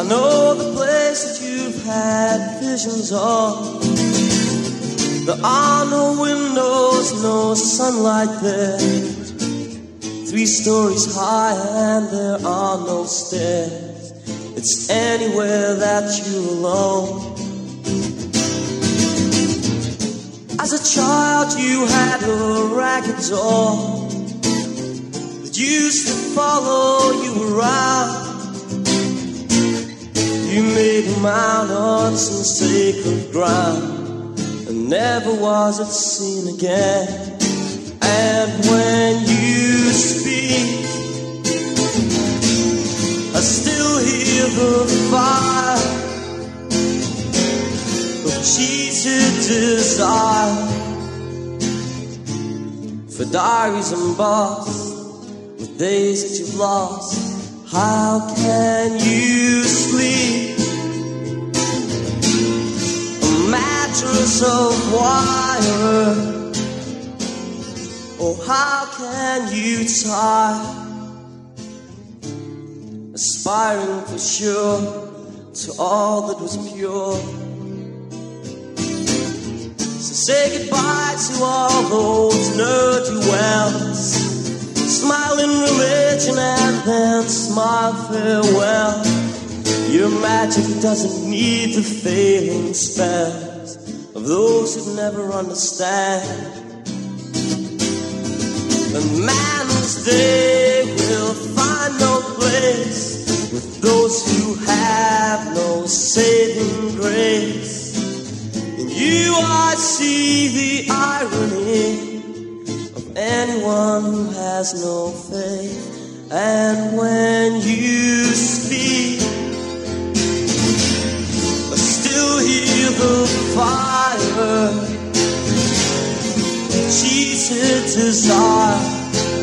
I know the place that you've had visions of. There are no windows, no sunlight there. 3 stories high and there are no stairs. It's anywhere that you're alone. As a child you had a ragged doll that used to follow you around. You made a mound on some sacred ground, and never was it seen again. And when you speak, I still hear the fire of cheated desire. For diaries embossed with days that you've lost, how can you sleep? A mattress of wire. Oh, how can you tire? Aspiring for sure to all that was pure. So say goodbye to all those nerdy wells. Smile in religion and then smile farewell. Your magic doesn't need the failing spells of those who never understand. And man's day will find no place with those who have no saving grace. In you I see the irony of anyone who has no faith. And when you speak, I still hear the fire, cheated desire.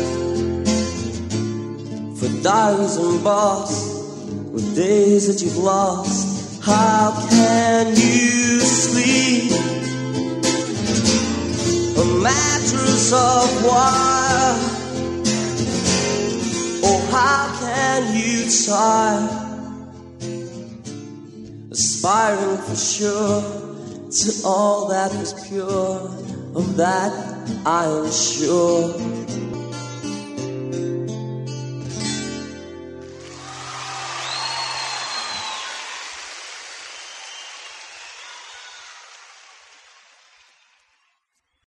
For diaries embossed with days that you've lost, how can you sleep? A mattress of wire. Oh, how can you tire? Aspiring for sure to all that was pure, of that I am sure.